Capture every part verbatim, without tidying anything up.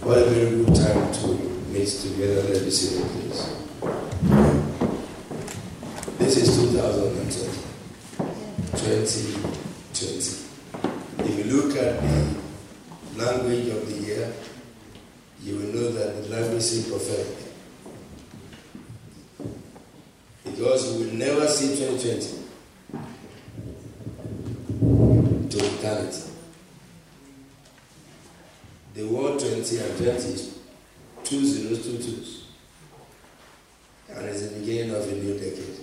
What a very good time to meet together. Let me see it, please. This is two thousand twenty. twenty twenty. If you look at the language of the year, you will know that the language is prophetic. Because you will never see twenty twenty to eternity. The word twenty and twenty is two zeros, two twos. And it's the beginning of a new decade.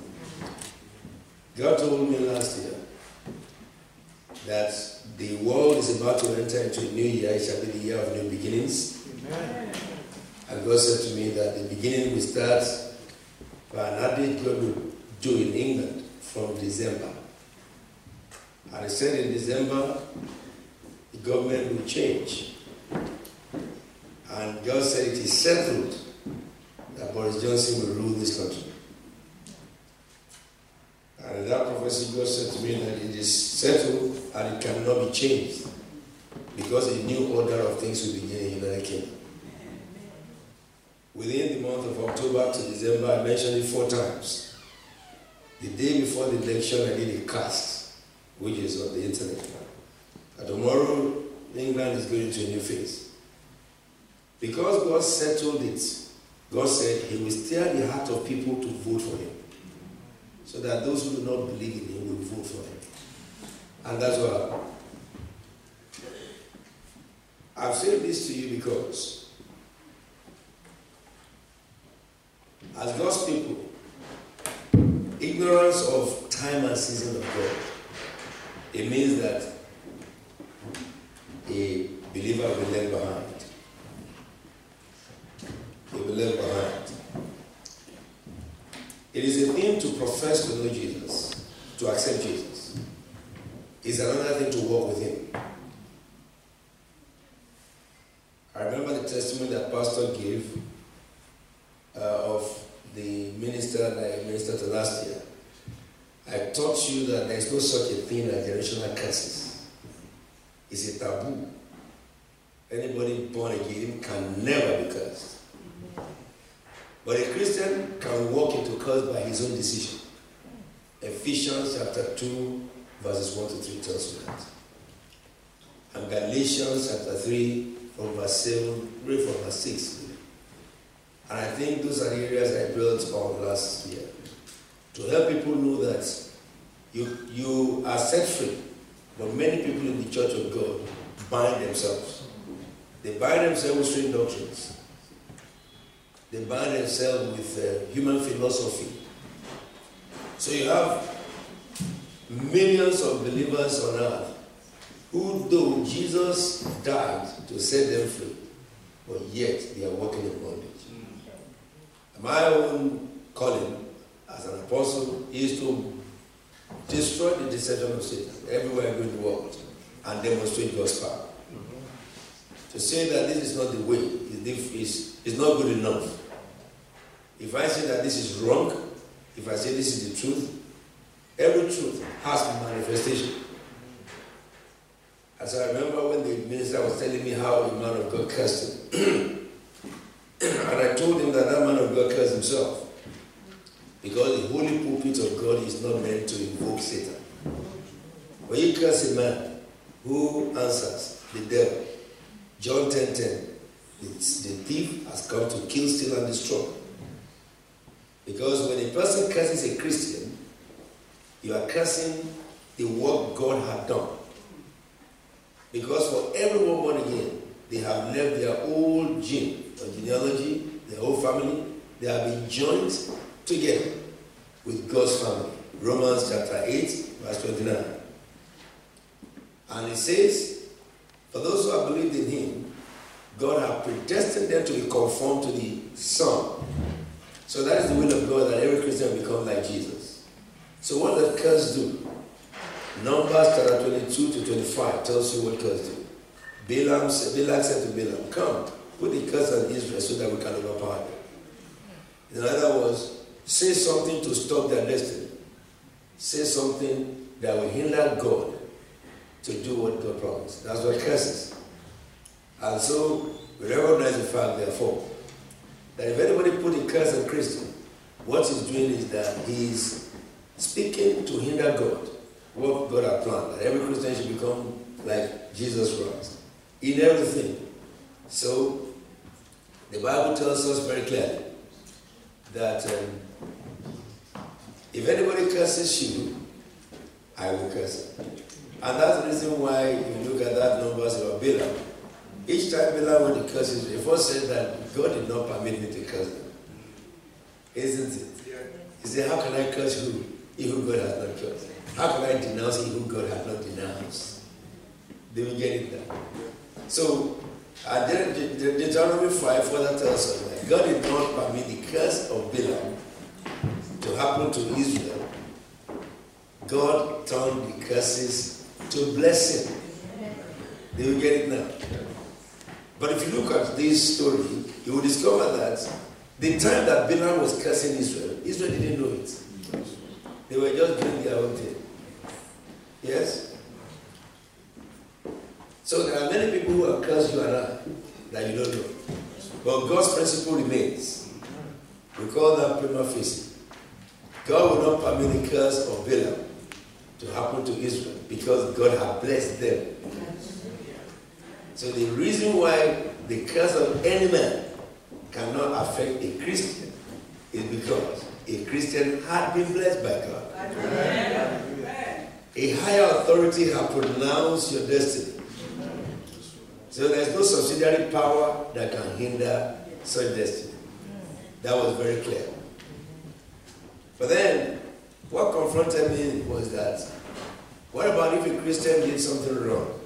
God told me last year that the world is about to enter into a new year. It shall be the year of new beginnings. Amen. And God said to me that the beginning will start by an adage God will do in England from December. And he said in December, the government will change. And God said it is settled that Boris Johnson will rule this country. And in that prophecy, God said to me that it is settled and it cannot be changed because a new order of things will begin in the United Kingdom. Within the month of October to December, I mentioned it four times. The day before the election, I did a cast, which is on the internet. And tomorrow, England is going into a new phase. Because God settled it, God said he will steer the heart of people to vote for him. So that those who do not believe in him will vote for him. And that's what happened. I've said this to you because as God's people, ignorance of time and season of God, it means that a believer will be left behind. He will be left behind. It is a thing to profess to know Jesus, to accept Jesus. It's another thing to walk with him. I remember the testimony that Pastor gave uh, of the minister that I ministered to last year. I taught you that there is no such a thing as generational curses. It's a taboo. Anybody born again can never be cursed. But a Christian can walk into curse by his own decision. Ephesians chapter two, verses one to three tells you that. And Galatians chapter three, from verse seven, read from verse six. And I think those are the areas I built on last year. To help people know that you, you are set free. But many people in the church of God bind themselves. They bind themselves with strange doctrines. They bind themselves with uh, human philosophy. So you have millions of believers on earth who, though Jesus died to set them free, but yet they are walking in bondage. Mm. My own calling as an apostle is to destroy the deception of Satan everywhere I go in the world and demonstrate God's power. Mm-hmm. To say that this is not the way is, is not good enough. If I say that this is wrong, if I say this is the truth, every truth has a manifestation. As I remember when the minister was telling me how a man of God cursed him, and I told him that that man of God cursed himself, because the holy pulpit of God is not meant to invoke Satan. When you curse a man who answers the devil, John ten ten, the thief has come to kill, steal, and destroy. Because when a person curses a Christian, you are cursing the work God had done. Because for everyone born again, they have left their old gene, or genealogy, their whole family, they have been joined together with God's family. Romans chapter eight, verse twenty-nine. And it says, for those who have believed in him, God has predestined them to be conformed to the Son. So that is the will of God, that every Christian will become like Jesus. So what does curse do? Numbers chapter twenty-two to twenty-five tells you what curse do. Balaam, Balak said to Balaam, come, put the curse on Israel so that we can overpower them. In other words, say something to stop their destiny. Say something that will hinder God to do what God promised. That's what curses. And so we recognize the fact, therefore, that if anybody put a curse on Christian, what he's doing is that he's speaking to hinder God, what God has planned, that every Christian should become like Jesus Christ in everything. So the Bible tells us very clearly that um, if anybody curses you, I will curse him. And that's the reason why, if you look at that numbers about Balaam, each time Balaam went to curse him, he first said that God did not permit me to curse them. Isn't it? He said, how can I curse who, he who God has not cursed? How can I denounce he who God has not denounced? They will get it done. So, and then Deuteronomy five further tells us that God did not permit the curse of Balaam to happen to Israel. God turned the curses to blessing. They will get it now. But if you look at this story, you will discover that the time that Balaam was cursing Israel, Israel didn't know it. They were just doing their own thing. Yes? So there are many people who have cursed you and I that you don't know. But God's principle remains. We call that prima facie. God will not permit the curse of Balaam to happen to Israel because God has blessed them. So the reason why the curse of any man cannot affect a Christian is because a Christian had been blessed by God. Amen. A higher authority has pronounced your destiny. So there's no subsidiary power that can hinder such destiny. That was very clear. But then, what confronted me was that, what about if a Christian did something wrong?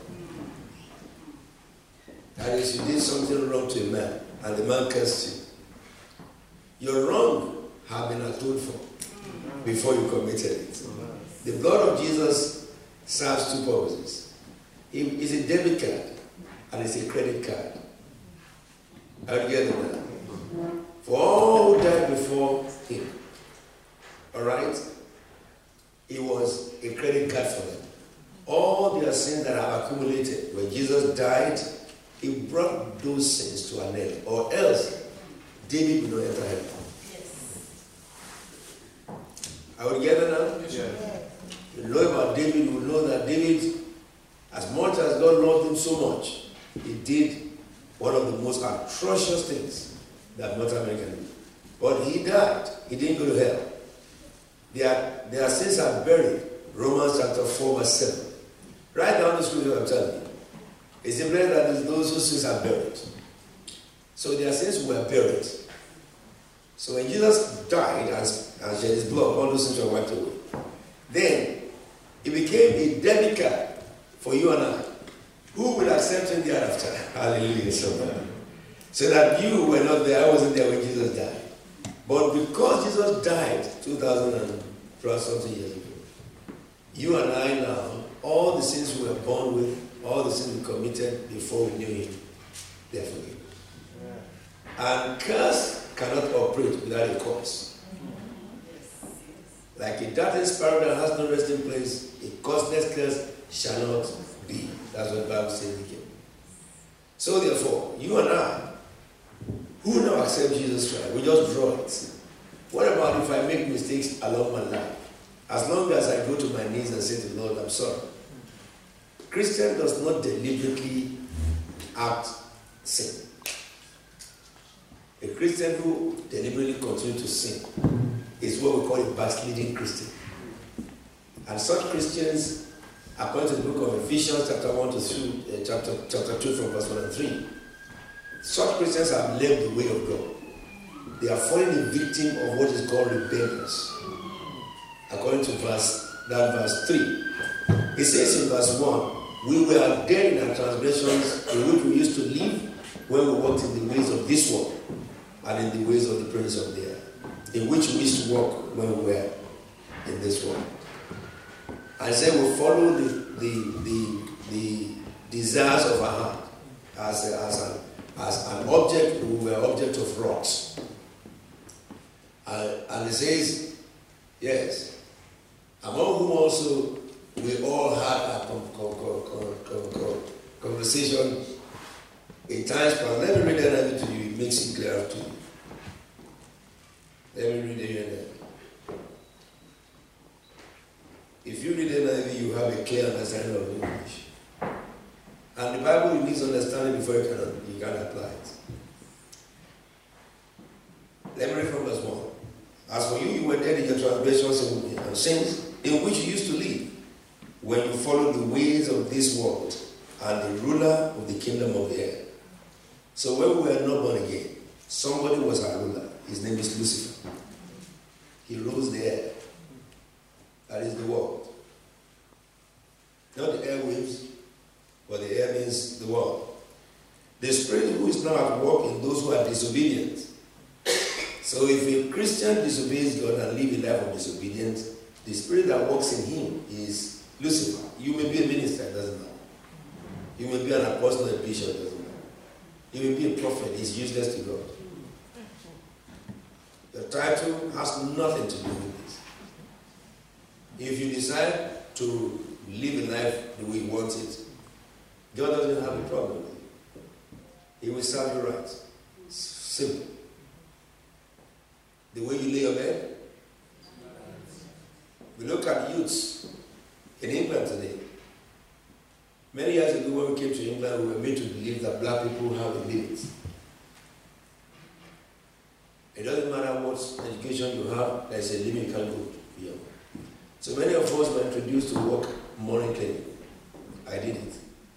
That is, you did something wrong to a man, and the man cursed you. Your wrong had been atoned for before you committed it. The blood of Jesus serves two purposes. It is a debit card, and it's a credit card. How do you get it now? For all who died before him, all right, it was a credit card for them. All their sins that have accumulated, when Jesus died, he brought those sins to an end, or else David will not enter heaven. Yes. Are we together now? Yes. You know about David, you will know that David, as much as God loved him so much, he did one of the most atrocious things that North America did. But he died. He didn't go to hell. Their, their sins are buried. Romans chapter four, verse seven. Write down the scripture I'm telling you. It's simply that those whose sins are buried. So their sins were buried. So when Jesus died and, and shed his blood, all those sins were wiped away. Then it became a debit card for you and I. Who will accept him thereafter? Hallelujah. So that you were not there, I wasn't there when Jesus died. But because Jesus died two thousand and plus something years ago, you and I now, all the sins we were born with, all the sins we committed before we knew him, they're forgiven. Yeah. And curse cannot operate without a cause. Like a darting sparrow that has no resting place, a causeless curse shall not be. That's what the Bible says again. So therefore, you and I, who now accept Jesus Christ, we just draw it. What about if I make mistakes along my life? As long as I go to my knees and say to the Lord, I'm sorry. Christian does not deliberately act sin. A Christian who deliberately continues to sin is what we call a backsliding Christian. And such Christians, according to the book of Ephesians, chapter one to three, uh, chapter, chapter two, from verse one and three, such Christians have left the way of God. They are falling a victim of what is called rebellions. According to verse, that verse three. It says in verse one, we were dead in our transgressions in which we used to live when we walked in the ways of this world and in the ways of the prince of the air, in which we used to walk when we were in this world. I said we follow the, the, the, the desires of our heart as, a, as, an, as an object. We were object of rocks. Uh, and it says, yes, among whom also we all had a con- con- con- con- con- conversation In times past, let me read the N I V to you, it makes it clear to you. Let me read the N I V. If you read the N I V, you have a clear understanding of English. And the Bible, you need to understand it before you can, you can apply it. Let me read from verse one. As for you, you were dead in your transgressions and sins in which you used to live, when you followed the ways of this world and the ruler of the kingdom of the air. So when we were not born again, somebody was our ruler. His name is Lucifer. He rules the air. That is the world. Not the airwaves, but the air means the world. The spirit who is now at work in those who are disobedient. So if a Christian disobeys God and lives a life of disobedience, the spirit that works in him is Lucifer. You may be a minister, it doesn't matter. You may be an apostle, a bishop, it doesn't matter. You may be a prophet, it's useless to God. Your title has nothing to do with this. If you decide to live a life the way you want it, God doesn't have a problem with it. He will serve you right. Simple. The way you lay your bed. We look at youths in England today. Many years ago when we came to England, we were made to believe that black people have a limit. It doesn't matter what education you have, there's a limit you can't go beyond. So many of us were introduced to work morning cleaning. I did it.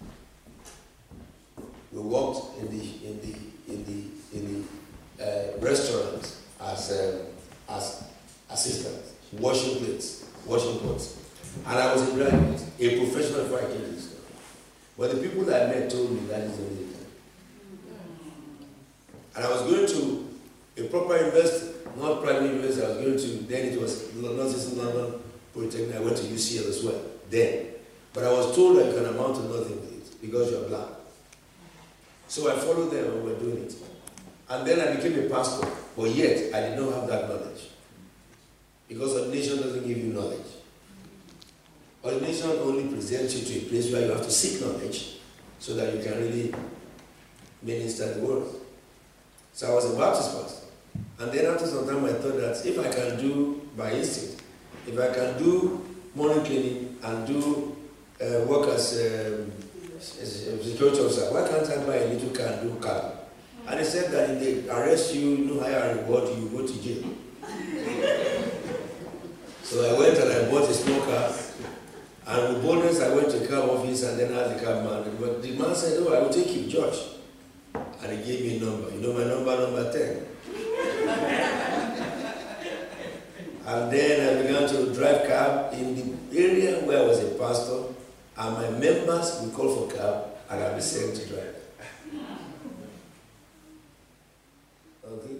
We worked in the in the in the in the uh, restaurant as um, as assistants, washing plates, washing pots, and I was a graduate, a professional before I came to this country. But the people that I met told me that is the only time. And I was going to a proper university, not private university. I was going to, then it was not just in London Polytechnic. I went to U C L as well then. But I was told that you can amount to nothing with it because you are black. So I followed them and we were doing it. And then I became a pastor, but yet I did not have that knowledge. Because ordination doesn't give you knowledge. Ordination only presents you to a place where you have to seek knowledge so that you can really minister the word. So I was a Baptist pastor. And then after some time I thought that if I can do by instinct, if I can do morning cleaning and do uh, work as um, a security officer, why can't I buy a little car and do car? And they said that if they arrest you, you know higher reward, you go to jail. So I went and I bought a small car. And with boldness I went to the cab office and then asked the cab man. But the man said, oh, I will take you, George. And he gave me a number. You know my number, number ten. And then I began to drive cab in the area where I was a pastor, and my members will call for cab, and I'll be sent to drive. Okay?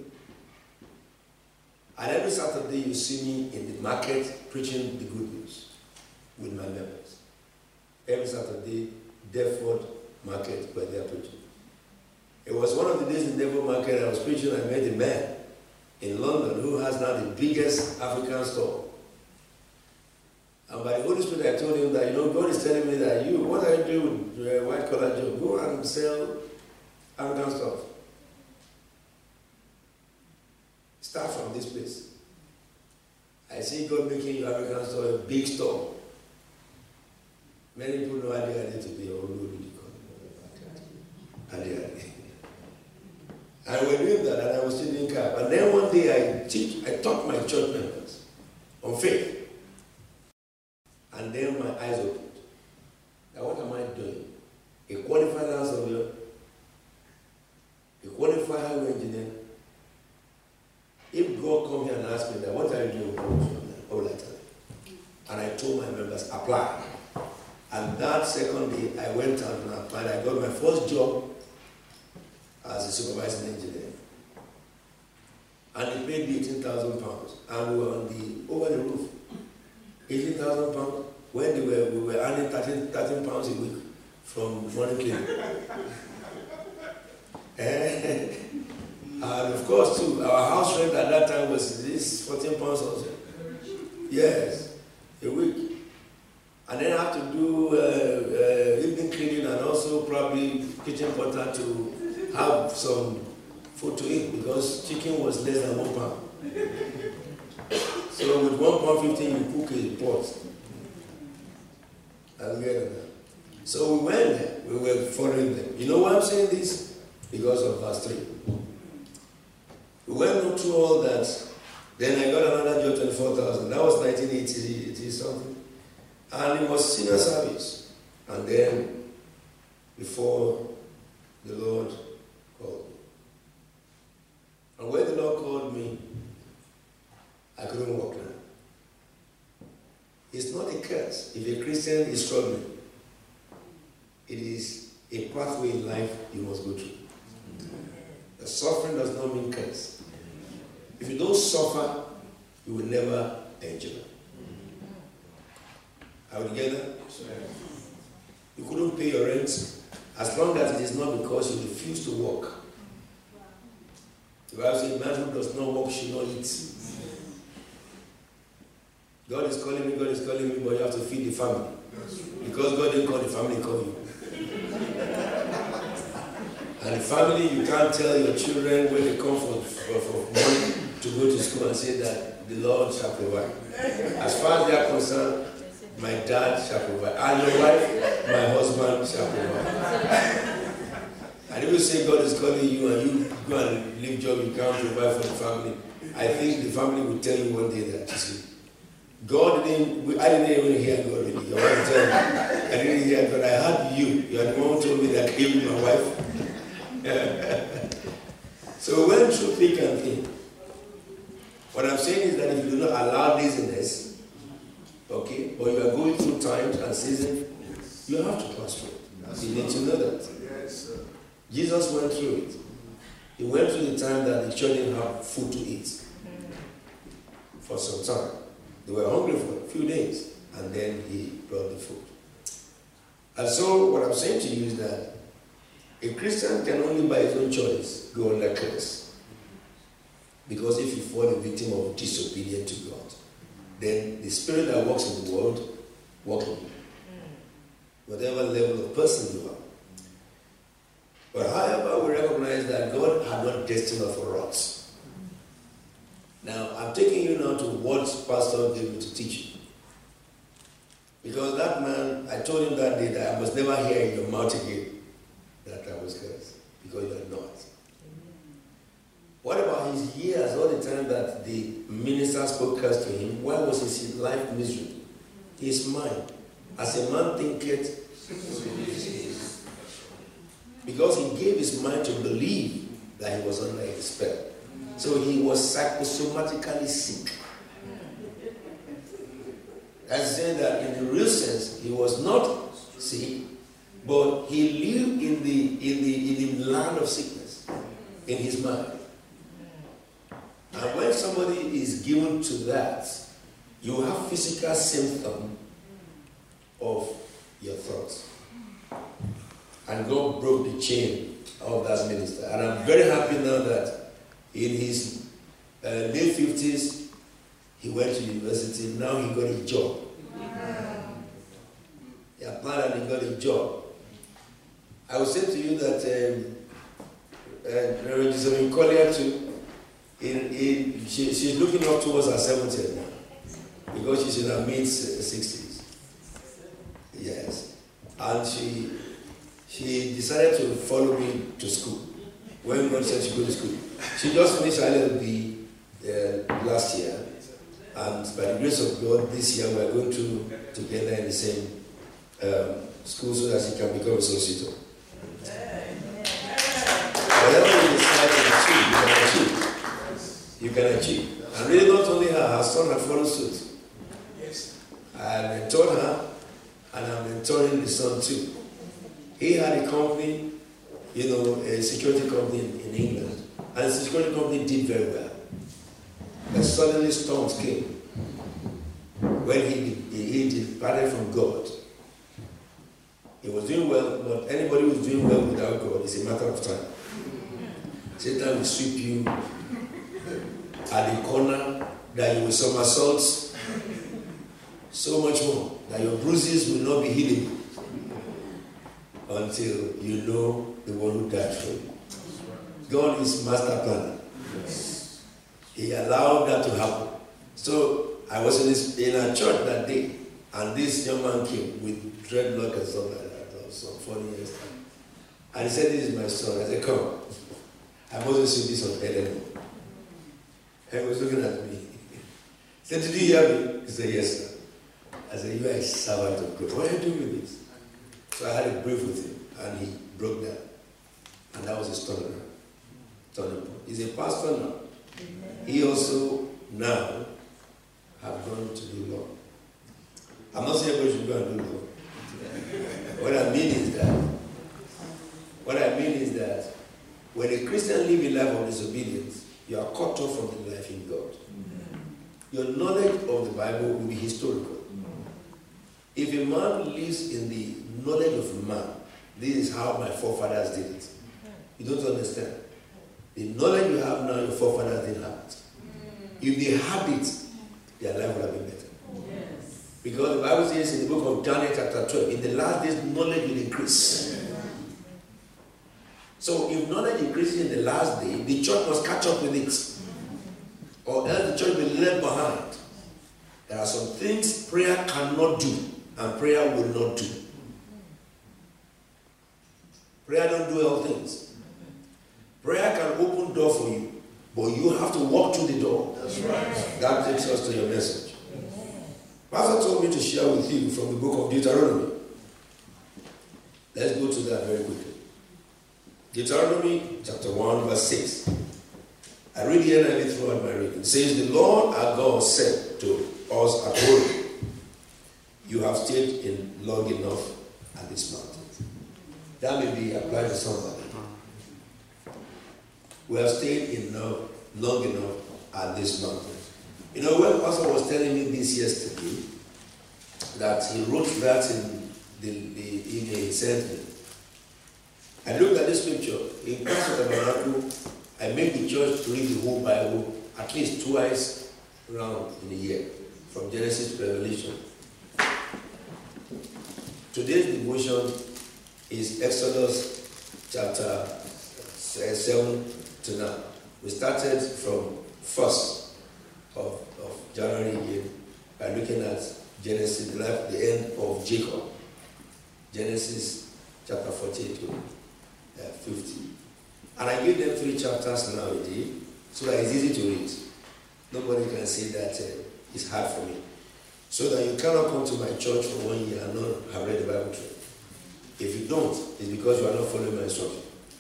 And every Saturday you see me in the market preaching the good news with my members. Every Saturday, Deptford Market, where they are preaching. It was one of the days in Deptford Market I was preaching, I met a man in London who has now the biggest African store. And by the Holy Spirit I told him that, you know, God is telling me that you, what are you doing with a white collar job? Go and sell African stuff. Start from this place. I see God making your African store a big store. Many people know I did to be all over the And we're doing that, and I was still doing cab. And then one day I teach, I taught my church members on faith. And then my eyes opened. Now what am I doing? A qualified land surveyor, a qualified highway engineer. If God come here and ask me that, what are you doing? What will I tell you? And I told my members, apply. And that second day, I went out and applied. I got my first job as a supervising engineer. And it paid me eighteen thousand pounds. And we were on the, over the roof. eighteen thousand pounds, when they were, we were earning thirteen, thirteen pounds a week from morning cleaning. And of course, too, our house rent at that time was this fourteen pounds also. Yes, a week. And then I have to do uh, uh, evening cleaning and also probably kitchen porter to have some food to eat because chicken was less than one pound. So with one pound fifty, you cook a pot. Hallelujah. So we went there. We were following them. You know why I'm saying this? Because of verse three. We went through all that. Then I got another job, twenty-four thousand. That was nineteen eighty, eighty something. And it was senior service. And then, before the Lord called me. And when the Lord called me, I couldn't walk now. It's not a curse. If a Christian is struggling, it is a pathway in life you must go through. The suffering does not mean curse. If you don't suffer, you will never enjoy. Are we together? You couldn't pay your rent as long as it is not because you refuse to work. The Bible says, man who does not work should not eat. God is calling me, God is calling me, but you have to feed the family. Because God didn't call the family, call you. And the family, you can't tell your children when they come for, for, for money to go to school and say that the Lord shall provide. As far as they are concerned, my dad shall provide. And your wife, my husband shall provide. And if you say God is calling you and you go and leave job, you can't provide for the family, I think the family will tell you one day that, you see, God didn't, I didn't even hear God really. Your wife tell me, I didn't hear God. I heard you. You are the one who told me that I gave you my wife. So we went through thick and thin. What I'm saying is that if you do not allow laziness, okay, but you are going through times and seasons, you have to pass through it. You need to know that. Jesus went through it. He went through the time that the children didn't have food to eat for some time. They were hungry for a few days, and then he brought the food. And so what I'm saying to you is that a Christian can only by his own choice go under curse. Because if you fall a victim of disobedience to God, then the spirit that works in the world works in you. Whatever level of person you are. But however, we recognize that God had not destined us for rocks. Now, I'm taking you now to what Pastor gave me to teach you. Because that man, I told him that day that I must never hear in your mouth again that I was cursed. Because you are not. What about his years, all the time that the minister spoke curse to him? Why was his life miserable? His mind, as a man thinketh, because he gave his mind to believe that he was under a spell. So he was psychosomatically sick. That's saying that in the real sense, he was not sick, but he lived in the in the in the land of sickness in his mind. And when somebody is given to that, you have physical symptom of your thoughts. And God broke the chain of that minister. And I'm very happy now that in his uh, late fifties, he went to university. Now he got a job. He applied and he got a job. I will say to you that um, uh, Reverend Josephine Collier too, in, in, she, she's looking up towards her seventieth now, because she's in her mid sixties. Yes. And she she decided to follow me to school. When God said she go to school. She just finished her L L B uh, last year. And by the grace of God, this year we are going to together in the same um, school so that she can become a solicitor. Whatever you decide to achieve, you can achieve. You can achieve. And really not only her, her son had followed suit. Yes. I mentored her, and I'm mentoring the son too. He had a company, you know, a security company in, in England. And the security company did very well. But suddenly storms came. When he, he, he departed from God. He was doing well, but anybody who is doing well without God is a matter of time. Satan will sweep you at the corner, that you will somersault so much more, that your bruises will not be healable until you know the one who died for you. God is master planner. Yes. He allowed that to happen. So I was in, this, in a church that day, and this young man came with dreadlock and stuff like that. That was some forty years time. And he said, "This is my son." I said, "Come. I mustn't see this on head anymore." And he was looking at me. He said, "Did you hear me?" He said, "Yes, sir." I said, "You are a servant of God. What are you doing with this?" So I had a brief with him, and he broke down. And that was his turnaround. Turning point. He's a pastor now. Amen. He also now have gone to do law. I'm not saying everybody should go and do law. What I mean is that, what I mean is that when a Christian lives a life of disobedience, you are cut off from the life in God. Mm-hmm. Your knowledge of the Bible will be historical. Mm-hmm. If a man lives in the knowledge of man, this is how my forefathers did it. You don't understand. The knowledge you have now, your forefathers didn't have it. If they had it, their life would have been better. Yes. Because the Bible says in the book of Daniel chapter twelve, in the last days, knowledge will increase. So if knowledge increases in the last day, the church must catch up with it. Or else the church will be left behind. There are some things prayer cannot do, and prayer will not do. Prayer don't do all things. Prayer can open door for you, but you have to walk through the door. That's right. That takes us to your message. Pastor told me to share with you from the book of Deuteronomy. Let's go to that very quickly. Deuteronomy chapter one, verse six. I read here and I read throughout my reading. It says, "The Lord our God said to us at Horeb, you have stayed in long enough at this mountain." That may be applied to somebody. We have stayed in long, long enough at this mountain. You know, when Pastor was telling me this yesterday, that he wrote that in the, the email he sent me, I looked at this scripture. In Pastor Tabernacle, I make the church to read the whole Bible at least twice around in a year, from Genesis to Revelation. Today's devotion is Exodus chapter seven to now. We started from first of, of January again by looking at Genesis, the, life, the end of Jacob. Genesis chapter forty-eight to uh, fifty. And I gave them three chapters nowadays so that it's easy to read. Nobody can say that uh, it's hard for me. So that you cannot come to my church for one year and not have read the Bible through. If you don't, it's because you are not following my instruction.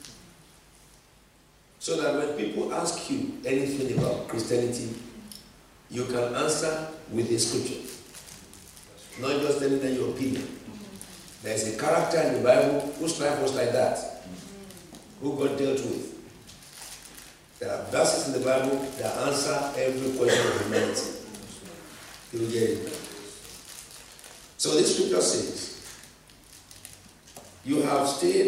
So that when people ask you anything about Christianity, you can answer with a scripture. Not just telling them your opinion. There is a character in the Bible whose life was like that, who God dealt with. There are verses in the Bible that answer every question of humanity. You will get it. So this scripture says, you have stayed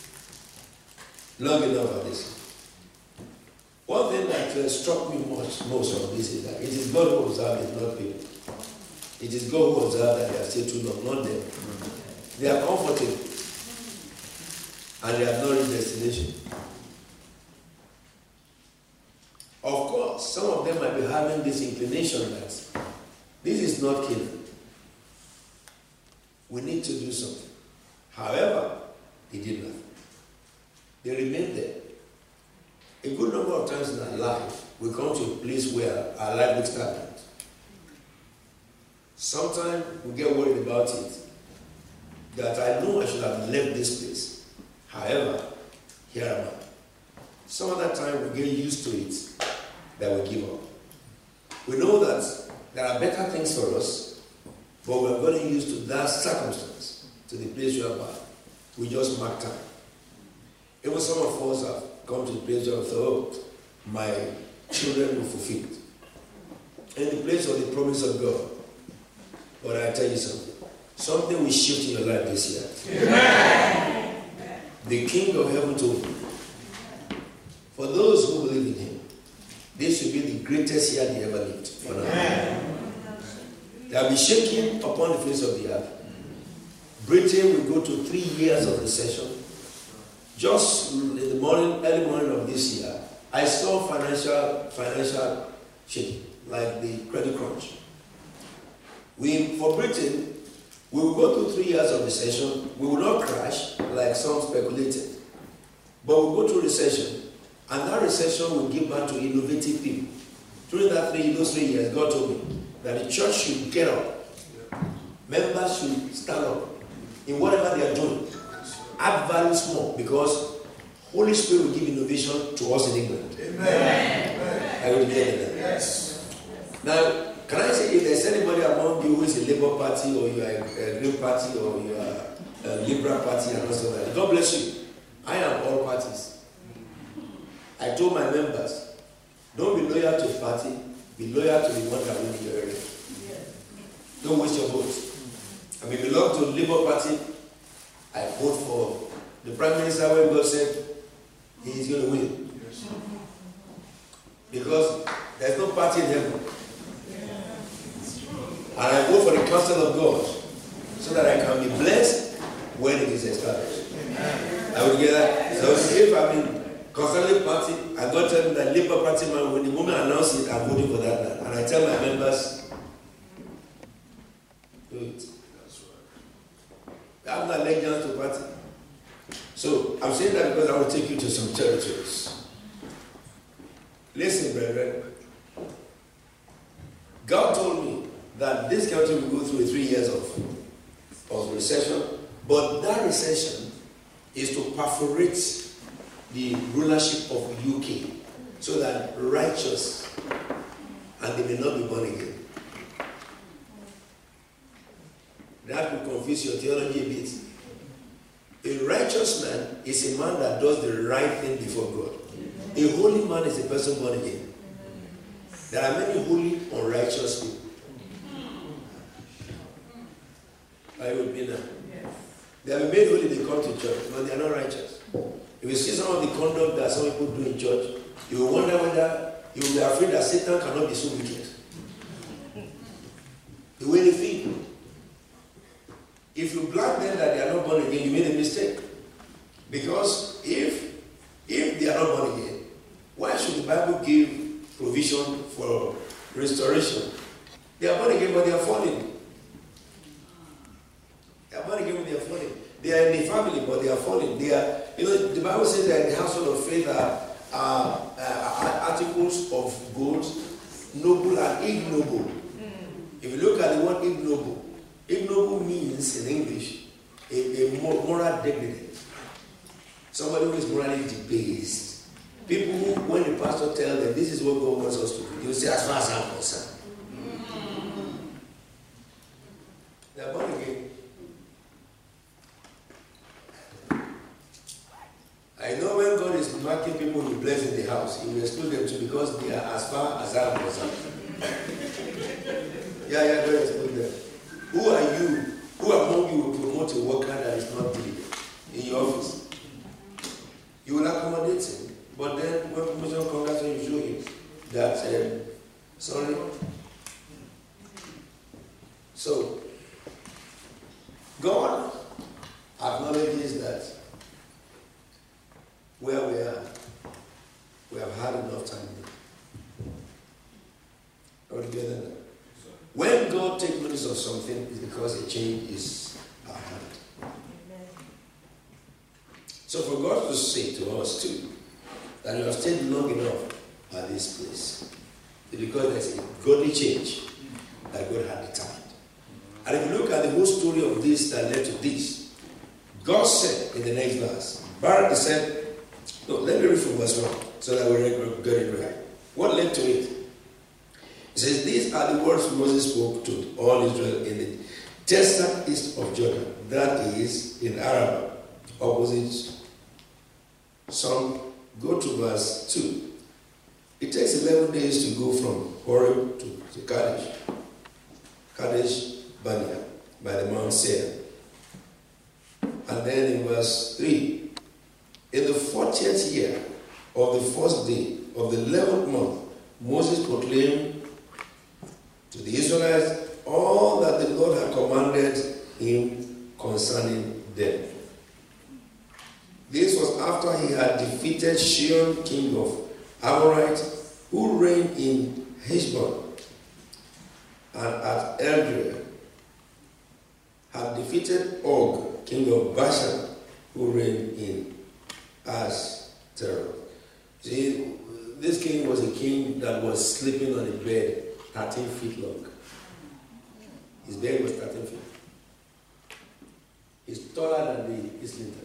long enough at this. One thing that uh, struck me much most of this is that it is God who observed it, not people. It is God who observed that they have stayed too long, not them. Mm-hmm. They are comfortable and they have no real destination. Of course, some of them might be having this inclination that this is not Canaan. We need to do something. However, they did nothing. They remained there. A good number of times in our life, we come to a place where our life looks stagnant. Sometimes we get worried about it, that I know I should have left this place. However, here am I. Some other time we get used to it, that we give up. We know that there are better things for us, but we're getting used to that circumstance, to the place we are at. We just mark time. Even some of us have come to the place where we thought, oh, my children will fulfill it. In the place of the promise of God. But I tell you something. Something will shift in your life this year. Amen. The King of heaven told me, for those who believe in him, this will be the greatest year they ever lived. For now. There will be shaking upon the face of the earth. Britain will go to three years of recession. just in the morning, early morning of this year, I saw financial financial shaking, like the credit crunch. We, for Britain, we will go through three years of recession. We will not crash like some speculated, but we'll go through recession, and that recession will give birth to innovative people. During that three, those three years, God told me that the church should get up. Members should stand up in whatever they are doing. Add value small, because Holy Spirit will give innovation to us in England. Amen. I will get that. Yes. Now, can I say, if there's anybody among you who is a Labour Party, or you are a Green Party, or you are a Liberal Party, and also that, God bless you. I am all parties. I told my members, don't be loyal to the party, be loyal to the one that wins your area. Don't waste your vote. I mean, belong to the Labour Party, I vote for the Prime Minister when God said he is going to win. Because there's no party in heaven. And I vote for the counsel of God so that I can be blessed when it is established. I will get that. So if I'm in conservative party, I got to tell them that Labour Party man, when the woman announces it, I'm voting for that man. And I tell my members, do it. I have no allegiance to party. So I'm saying that because I will take you to some territories. Listen, brethren. God told me that this country will go through three years of, of recession, but that recession is to perforate the rulership of U K so that righteous and they may not be born again. That will confuse your theology a bit. A righteous man is a man that does the right thing before God. A holy man is a person born again. There are many holy, unrighteous people. I would be now. They have been made holy, they come to church, but they are not righteous. If you see some of the conduct that some people do in church, you will wonder whether you will be afraid that Satan cannot be so wicked. The way they think. If you black them that they are not born again, you made a mistake. Because if, if they are not born again, why should the Bible give provision for restoration? They are born again, but they are falling. They are born again, but they are falling. They are in the family, but they are falling. They are, you know, the Bible says that in the household of faith are, are, are articles of gold, noble and ignoble. If you look at the word ignoble, ignoble means in English a, a moral dignity. Somebody who is morally debased. People who, when the pastor tells them this is what God wants us to do, they will say, as far as I'm concerned. They are born again. I know when God is marking people who bless in the house, He will exclude them too because they are as far as I'm concerned. Yeah, yeah, God exclude them. Who are you? Who among you will promote a worker that is not diligent in your office? You will accommodate him, but then when promotion comes, that's when you show him that, um, sorry. So, God acknowledges that where we are, we have had enough time. Are we together now? When God takes notice of something, it's because a change is at hand. So for God to say to us too, that you have stayed long enough at this place, it's because there's a godly change that God had determined. And if you look at the whole story of this that led to this, God said in the next verse, Barak said, no, let me read from verse one so that we get it right. What led to it? It says, these are the words Moses spoke to all Israel in the desert east of Jordan, that is in Arabah, opposite. Some go to verse two. It takes eleven days to go from Horeb to, to Kadesh, Kadesh Barnea, by the Mount Seir. And then in verse three, in the fortieth year of the first day of the eleventh month, Moses proclaimed to the Israelites all that the Lord had commanded him concerning them. This was after he had defeated Sihon, king of Amorites, who reigned in Heshbon, and at Edrei, had defeated Og, king of Bashan, who reigned in Ashtaroth. See, this king was a king that was sleeping on a bed thirteen feet long. His bed was thirteen feet. He's taller than the Islington.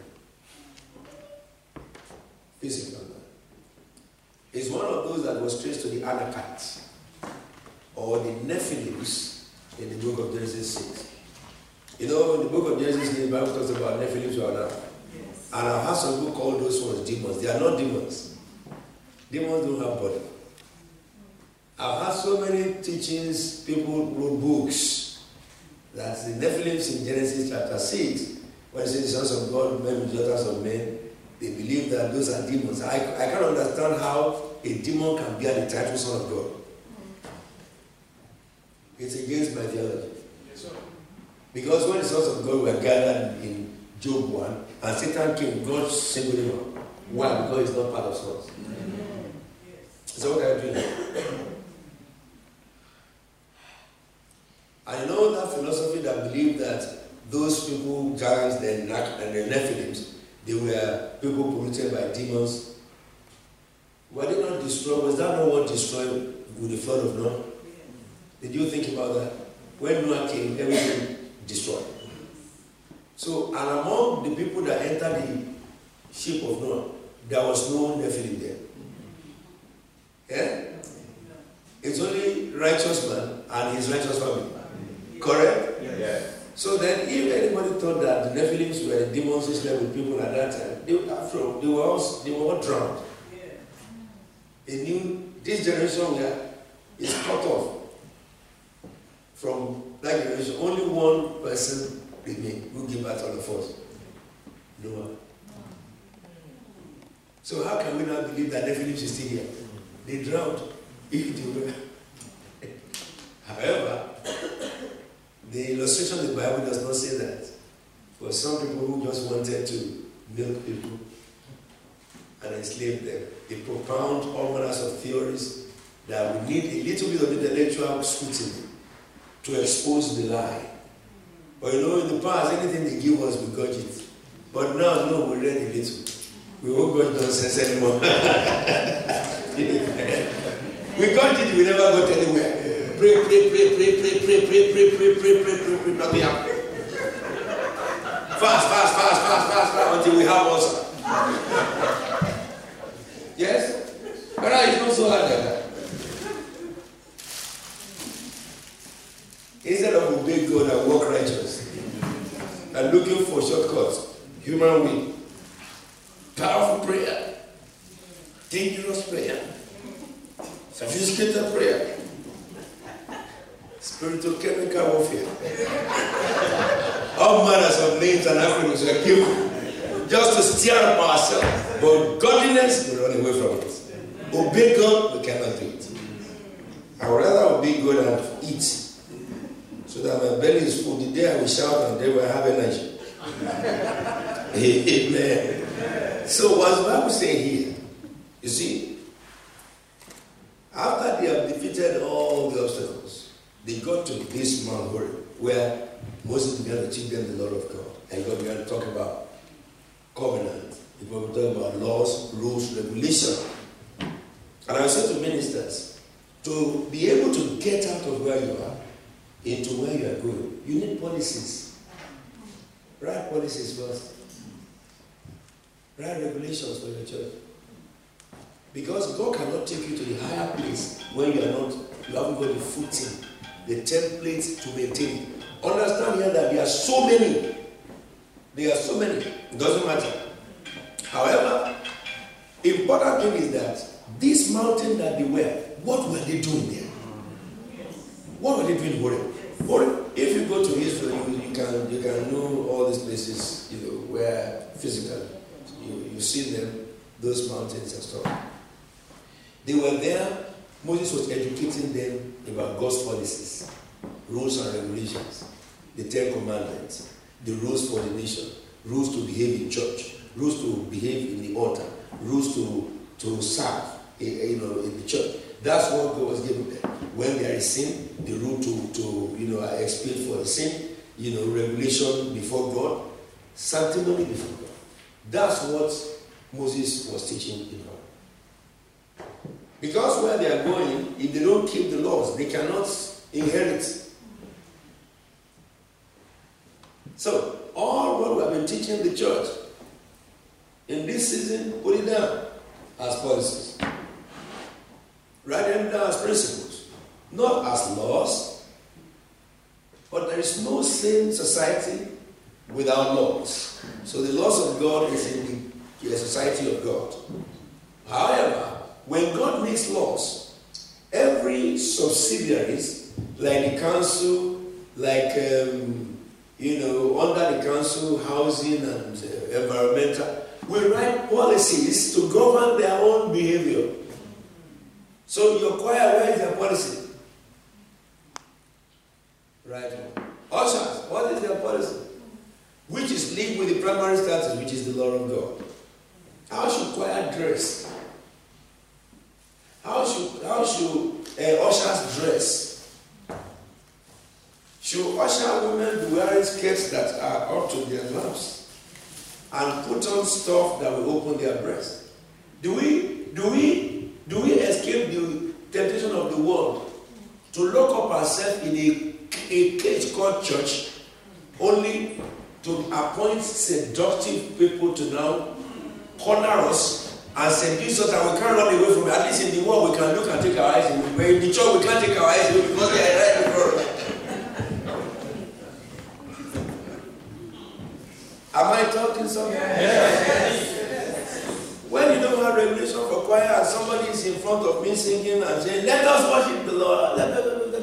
Physical man. He's one of those that was traced to the Anakites or the Nephilims in the book of Genesis six. You know, in the book of Genesis, the Bible talks about Nephilims who are now. Yes. And I've had some people call those ones demons. They are not demons. Demons don't have body. I've had so many teachings, people wrote books, that the Nephilims in Genesis chapter six, when it says the sons of God, men with daughters of men, they believe that those are demons. I, I can't understand how a demon can bear the title Son of God. It's against my theology. Yes, sir. Because when the sons of God were gathered in Job one, and Satan came, God singled him out. Why? Because he's not part of sons. Mm-hmm. So what are you doing? I know that philosophy that believed that those people, giants and the Nephilims, they were people polluted by demons. Were they not destroyed? Was that not what destroyed with the flood of Noah? Did you think about that? When Noah came, everything destroyed. So, and among the people that entered the ship of Noah, there was no Nephilim there. Yeah? It's only righteous man and his righteous family. Correct? Yeah. So then, if anybody thought that the Nephilims were the demons who slept with people at that time, they, after all, they were all, they were all drowned. They knew this generation here is cut off from that generation. Only one person remained who gave birth all of us. Noah. So how can we not believe that Nephilims is still here? They drowned. If they were. However, the illustration of the Bible does not say that. For some people who just wanted to milk people and enslave them, they propound all manners of theories that we need a little bit of intellectual scrutiny to expose the lie. But you know, in the past, anything they give us, we got it. But now, no, we read a little. We won't got nonsense anymore. We got it, we never got anywhere. Pray, pray, pray, pray, pray, pray, pray, pray, pray, pray, pray, pray, pray, nothing happens. Fast, fast, fast, fast, fast, fast, until we have answer. Yes? But it's not so hard like that. Instead of obeying God and walk righteous and looking for shortcuts, human will, powerful prayer, dangerous prayer, sophisticated prayer, spiritual chemical warfare, all manners of names and acronyms are given just to stir up ourselves. But godliness, we run away from it. Obey God, we cannot do it. I would rather obey God and eat, so that my belly is full. The day I will shout and the day I will have energy. Amen. So what's the Bible saying here? You see, after they have defeated all the obstacles, they got to this Mount Horeb, where Moses began to teach them the law of God. And God began to talk about covenant. He began to talk about laws, rules, regulation. And I said to ministers, to be able to get out of where you are into where you are going, you need policies. Write policies first. Write regulations for your church. Because God cannot take you to the higher place when you are not, you haven't got the footing, the template to maintain it. Understand here that there are so many. There are so many. It doesn't matter. However, important thing is that this mountain that they were, what were they doing there? What were they doing in Horeb? Horeb, if you go to Israel, you, you can you can know all these places, you know, where physically you, you see them, those mountains and stuff. They were there. Moses was educating them about God's policies, rules and regulations, the Ten Commandments, the rules for the nation, rules to behave in church, rules to behave in the altar, rules to, to serve you know, in the church. That's what God was given them. When there is sin, the rule to, to you know, expiate for the sin, you know, regulation before God, sanctimony before God. That's what Moses was teaching in her. Because where they are going, if they don't keep the laws, they cannot inherit. So, all what we have been teaching the church in this season, put it down as policies. Write them down as principles, not as laws. But there is no sane society without laws. So the laws of God is in the, the society of God. However, when God makes laws, every subsidiaries, like the council, like um, you know, under the council, housing and uh, environmental, will write policies to govern their own behavior. So your choir, where is their policy? Right. Ushers, what is their policy? Which is linked with the primary status, which is the law of God. How should choir dress? How should how should uh, ushers dress? Should usher women be wearing skirts that are up to their laps and put on stuff that will open their breast? Do we do we do we escape the temptation of the world to lock up ourselves in a, a cage called church only to appoint seductive people to now corner us and seduce us and we can't run away from it? At least in the world we can look and take our eyes away. But in the church we can't take our eyes away because they are right before us. Am I talking something? Yes. Yes. When you don't have regulation for choir and somebody is in front of me singing and saying, let us worship the Lord, and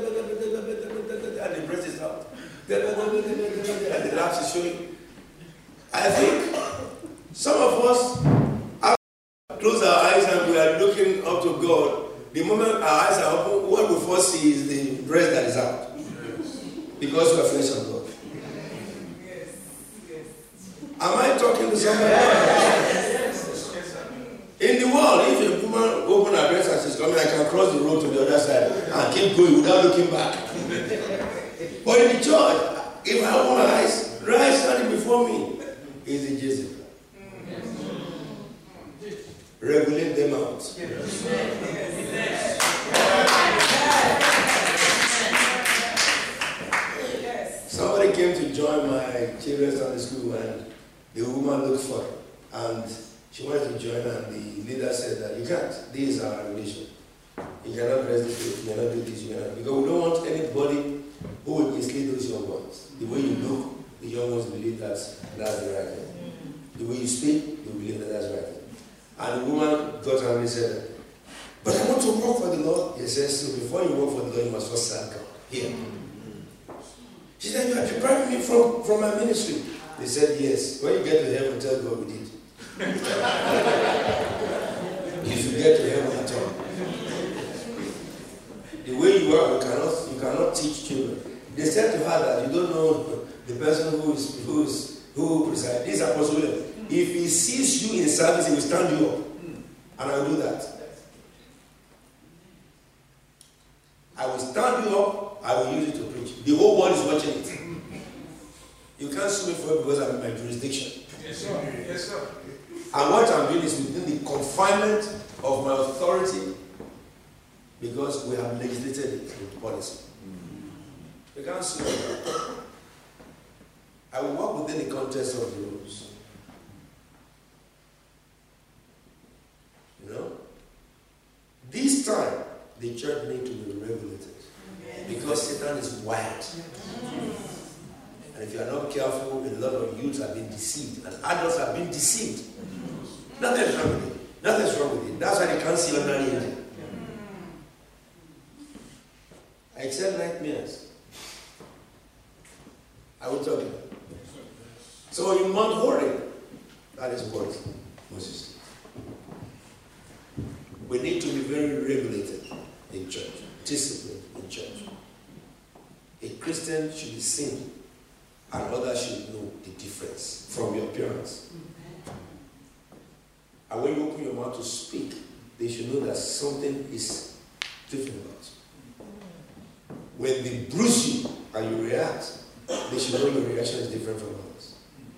the breath is out, and the laugh is showing. I think some of us have closed our eyes and we are looking up to God. The moment our eyes are open, what we first see is the breath that is out. Because we are flesh and blood. Am I talking to somebody? In the world, if a woman open her dress and she's coming, I can cross the road to the other side and keep going without looking back. But in the church, if I open my eyes, right standing before me is the Jezebel. Regulate them out. Somebody came to join my children's Sunday school and the woman looked for her and she wanted to join and the leader said that you can't. This is our relation. You cannot dress this way, you cannot do this, you cannot. Because we don't want anybody who will mislead those young ones. The way you look, the young ones believe that's, that's the right thing. The way you speak, they believe that that's the right thing. And the woman got up and said, but I want to work for the Lord. He says, so before you work for the Lord, you must first serve God. Here. She said, you are depriving me from, from my ministry. They said, yes. When you get to heaven, tell God we did. If you get to heaven at all. The way you are, you cannot, you cannot teach children. They said to her that you don't know the person who is who is who presides. This is Apostle William. If he sees you in service, he will stand you up. And I will do that. I will stand you up, I will use it to preach. The whole world is watching it. You can't sue me for it because I'm in my jurisdiction. Yes, sir. Yes, sir. And what I'm doing is within the confinement of my authority because we have legislated it with policy. You can't sue me. I will work within the context of the rules. You know? This time, the church needs to be regulated. Because Satan is wild. And if you are not careful, a lot of youths have been deceived. And adults have been deceived. Nothing's wrong with it. Nothing's wrong with it. That's why they can't see ordinary angel. Except nightmares. I will tell you. So in Mount Horeb, that is what Moses did. We need to be very regulated in church, disciplined in church. A Christian should be seen, and others should know the difference from your appearance. And when you open your mouth to speak, they should know that something is different about you. When they bruise you and you react, they should know your reaction is different from others.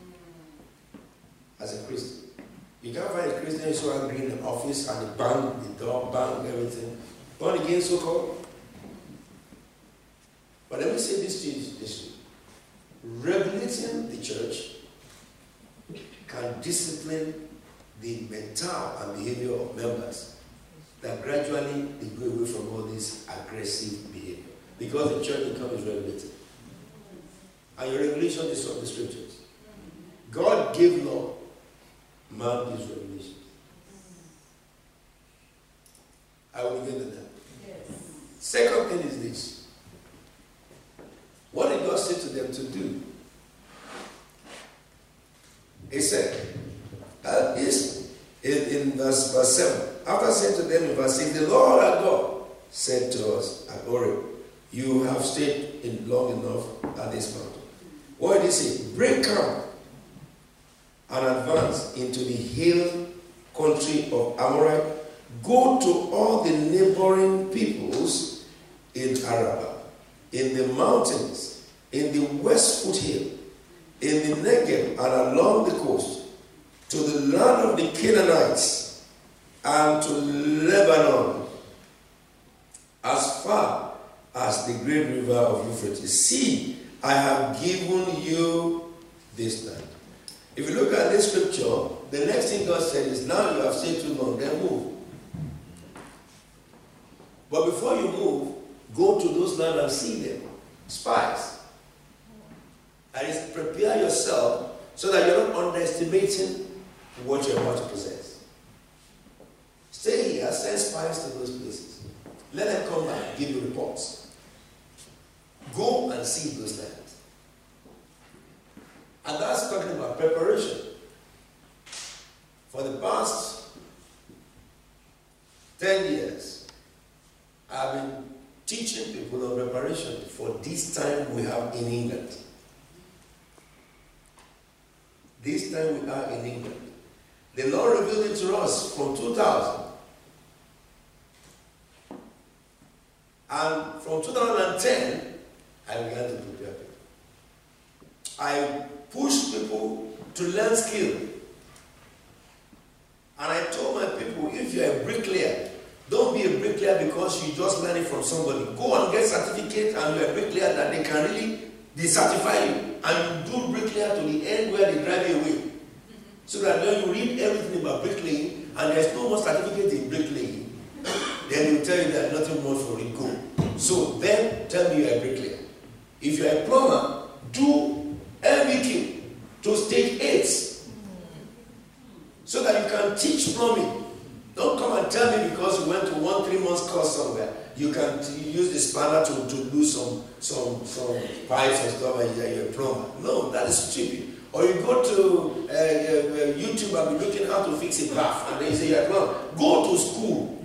As a Christian. You can't find a Christian who's so angry in the office and they bang the door, bang everything. Born again, so called. But let me say this to you this way. Regulating the church can discipline the mental and behavior of members that gradually they go away from all this aggressive behavior. Because the church becomes regulated. And your regulation is from the scriptures. God gave law. Man gives revelation. I will get to that. Yes. Second thing is this. What did God say to them to do? He said, uh, is in, in verse, verse seven, after saying to them in verse six, the Lord our God said to us at Horeb, you have stayed in long enough at this mountain. What did he say? Break camp and advance into the hill country of Amorite. Go to all the neighboring peoples in Arabah, in the mountains, in the west foothill, in the Negev and along the coast, to the land of the Canaanites, and to Lebanon, as far as the great river of Euphrates. See, I have given you this land. If you look at this scripture, the next thing God said is, now you have stayed too long, then move. But before you move, go to those lands and see them. Spies. And it's prepare yourself so that you're not underestimating what you're about to possess. Stay here, send spies to those places. Let them come back and give you reports. Go and see those lands. And that's talking about preparation. For the past ten years, I've been teaching people on preparation for this time we have in England. This time we are in England. The Lord revealed it to us from two thousand. And from two thousand ten, I began to prepare people. I pushed people to learn skill. And I told my people, if you're a bricklayer, don't be a bricklayer because you just learn it from somebody. Go and get certificate and you're a bricklayer that they can really they certify you. And you do bricklayer to the end where they drive you away. So that when you read everything about bricklaying and there's no more certificate in bricklaying, then they'll tell you there's nothing more for it. Go. So then tell me you're a bricklayer. If you're a plumber, do M V Q to stage eight. So that you can teach plumbing. Don't come and tell me because you went to one three months course somewhere. You can use the spanner to, to do some some some pipes and stuff and you're a plumber. No, that is stupid. Or you go to uh, uh, YouTube and be looking how to fix a bath and then you say you're a plumber. Go to school.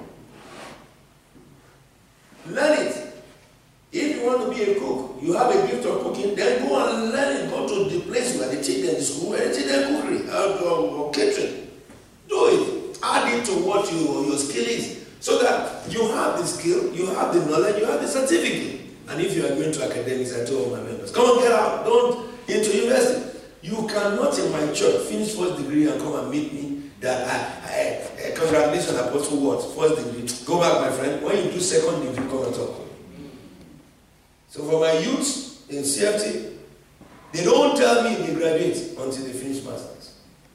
Learn it. If you want to be a cook, you have a gift of cooking, then go and learn it. Go to the place where they teach them in school and teach them cookery or, or, or catering. Do it. Add it to what you, your skill is. So that you have the skill, you have the knowledge, you have the certificate. And if you are going to academics, I tell all my members, come on, get out. Don't into university. You cannot in my church finish first degree and come and meet me that I, I, I congratulations, Apostle what? First degree. Go back, my friend. When you do second degree, come and talk. So for my youths in C F T, they don't tell me they graduate until they finish masters.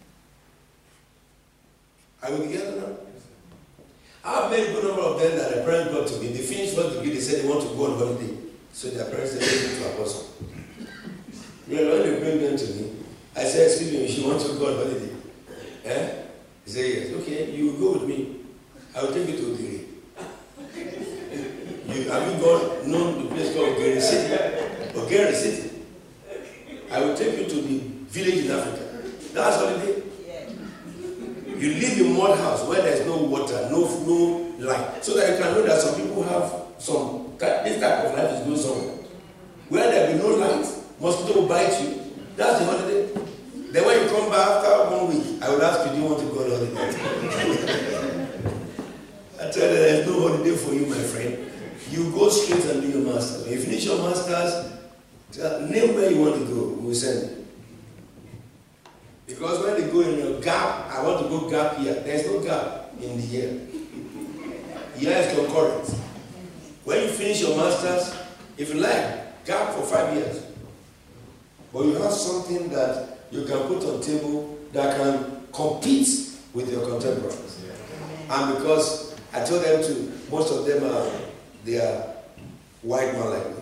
Are we together now? I've made a good number of them that their parents brought to me. They finished first degree, they said they want to go on holiday. So their parents said they go to Apostle. You know, when they bring them to me, I said, excuse me, she wants to go on holiday. Eh? He said, yes. Okay, you go with me. I will take you to Ogiri. You, have you gone, known the place called Ogiri City? Ogiri City. I will take you to the village in Africa. That's holiday. Yeah. You live in mud house where there's no water, no, no light. So that you can know that some people have some, this type of life is going somewhere. Where there will be no light, mosquito will bite you. That's the holiday. Then when you come back after one week, I would ask you, do you want to go on holiday? I tell you, there's no holiday for you, my friend. You go straight and do your master's. When you finish your master's, name where you want to go, we'll send you. Because when they go in your gap, I want to go gap here. There's no gap in the year. Year is concurrent. When you finish your master's, if you like, gap for five years. But you have something that you can put on table that can compete with your contemporaries. And because I told them to, most of them are, they are white man like me.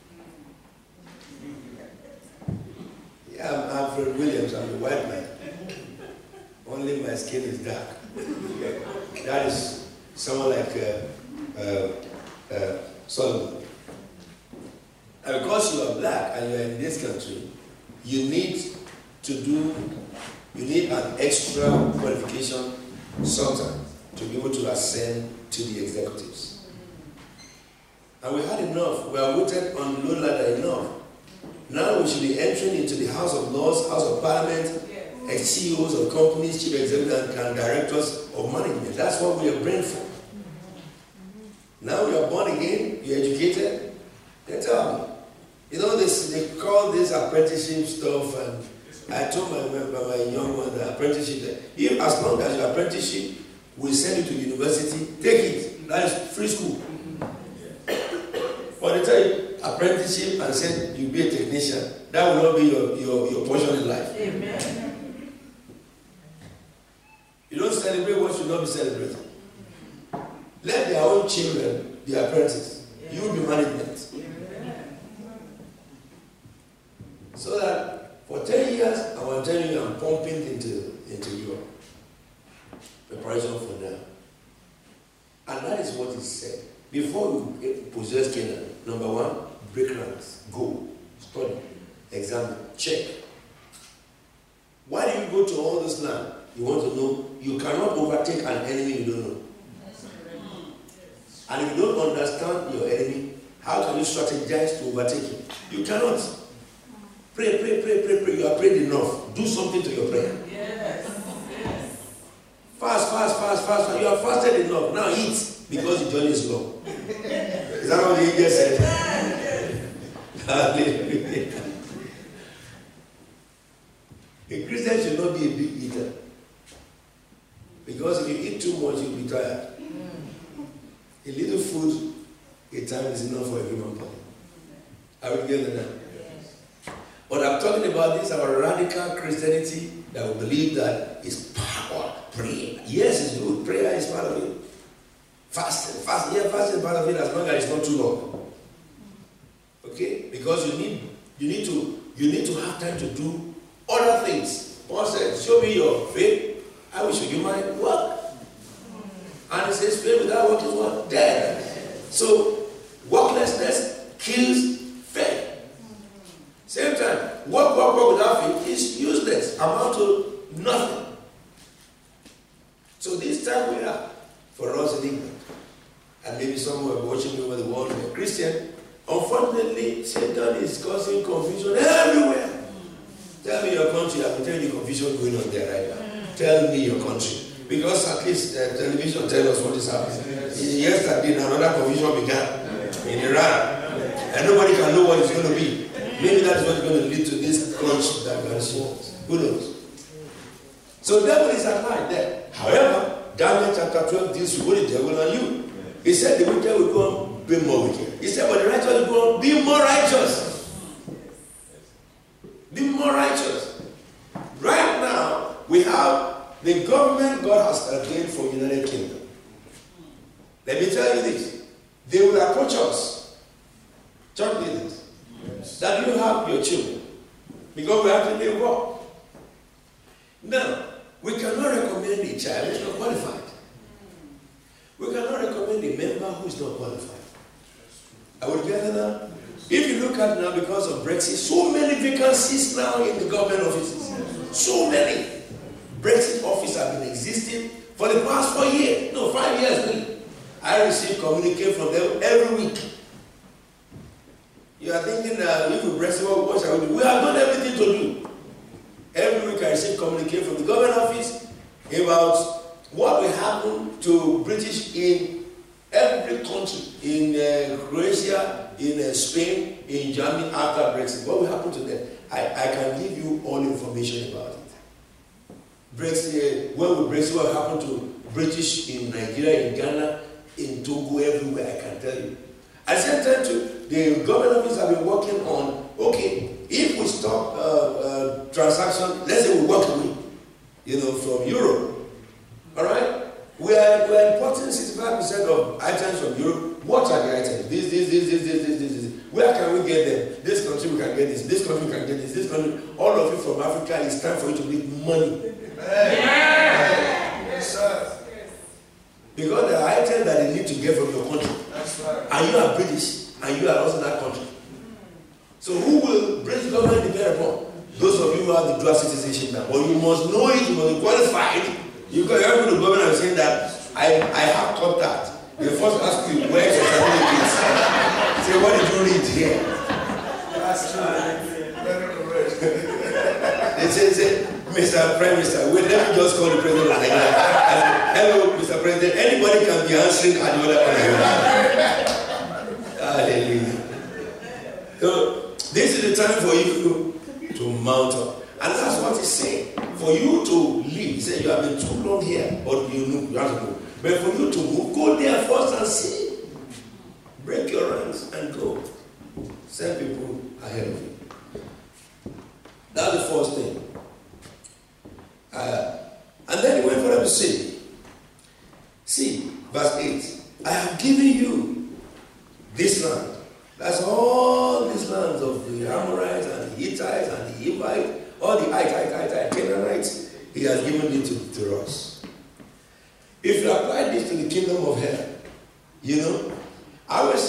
Yeah, I'm Alfred Williams, I'm a white man. Only my skin is dark. That is someone like uh, uh, uh, Solomon. And because you are black and you are in this country, you need to do, you need an extra qualification sometimes to be able to ascend to the executives. And we had enough. We are waited on the low ladder enough. Now we should be entering into the House of Lords, House of Parliament, as C E Os of companies, chief executives, and directors of management. That's what we are praying for. Now you are born again, you're educated. They tell me, you know, this, they call this apprenticeship stuff, and I told my, my, my young one that apprenticeship, that if as long as your apprenticeship will send you to university, take it. That is free school. But they tell you apprenticeship and said you be a technician, that will not be your, your, your portion in life. Amen. You don't celebrate what should not be celebrated. Let their own children be apprentices. You will be management. So that for ten years, I was telling you I'm pumping into, into Europe. Preparation for now. And that is what he said. Before you possess Canaan, number one, break ranks, go, study, examine, check. Why do you go to all this land? You want to know, you cannot overtake an enemy you don't know. And if you don't understand your enemy, how can you strategize to overtake him? You cannot. Pray, pray, pray, pray, pray. You are prayed enough. Do something to your prayer. Yes. Yes. Fast, fast, fast, fast. You have fasted enough. Now eat. Because the journey is long. Is that what the English said? Hallelujah. A Christian should not be a big eater. Because if you eat too much, you'll be tired. A little food, a time is enough for a human body. Are we together now? Yes. But I'm talking about this, our radical Christianity that will believe that it's power, prayer. Yes, it's good. Prayer is part of it. Fasting, fasting, yeah, fasting is part of it as long as it's not too long. Okay? Because you need you need to you need to have time to do other things. Paul said, show me your faith, I will show you my work. And he says, faith without work is what? Dead. So worklessness kills faith. Same time, work, work, work without faith is useless, amount to nothing. So this time we are, for us in England, and maybe some who are watching over the world who are Christian, unfortunately, Satan is causing confusion everywhere. Tell me your country, I will tell you the confusion going on there right now. Tell me your country. Because at least uh, television tells us what is happening. Yesterday, another confusion began in Iran. And nobody can know what it's going to be. Maybe that's what's going to lead to this crunch that can show. Who knows? So the devil is at night there. However, Daniel chapter twelve deals with the devil and you. He said the wicked will go on be more wicked. He said, but the righteous will go on be more righteous. Be more righteous. Right now, we have the government God has ordained for United Kingdom. Let me tell you this. They will approach us, church leaders, yes, that you have your children. Because we have to live well. Now, we cannot recommend a child who is not qualified. We cannot recommend a member who is not qualified. Are we together now? If you look at now, because of Brexit, so many vacancies now in the government offices. So many. Brexit office have been existing for the past four years. No, five years really. I receive communique from them every week. You are thinking that if we Brexit, what shall we do? We have done everything to do. Every week week I received communique from the government office about what will happen to British in every country, in uh, Croatia, in uh, Spain, in Germany after Brexit. What will happen to them? I, I can give you all information about it. Brexit, when will Brexit, what will happen to British in Nigeria, in Ghana, in Togo, everywhere, I can tell you. At the same time, too, the government office have been working on, okay, if we stop uh, uh, transaction, let's say we walk away, you know, from Europe, all right? We are, we are importing sixty-five percent of items from Europe. What are the items? This, this, this, this, this, this, this, this. Where can we get them? This country we can get this. This country we can get this. This country. All of you from Africa, it's time for you to make money. Yeah. Yes, sir. Because there are items that they need to get from your country. That's right. And you are British, and you are also that country. So who will British government depend upon? Those of you who have the dual citizenship now. But you must know it, you must be qualified. You can go to the government and say that I, I have contact. They first ask you, where is your certificate? Say, what did you read here? That's true. Very correct. They say, say, Mister Prime Minister, wait, let me just call the President of Nigeria. Hello, Mister President, anybody can be answering at the other point. Hallelujah. So, this is the time for you to mount up. And that's what he's saying. For you to leave, he said, you have been too long here, but you know, you have to go. But for you to move, go there first and see. Break your ranks and go. Send people ahead of you. That's the first thing. Uh, and then he went further to say, see, verse eight, I have given you this land. That's all these lands of the Amorites and the Hittites and the Hivites, all the Hittite, Hittite, Canaanites, he has given it to, to us. If you apply this to the kingdom of heaven, you know, I was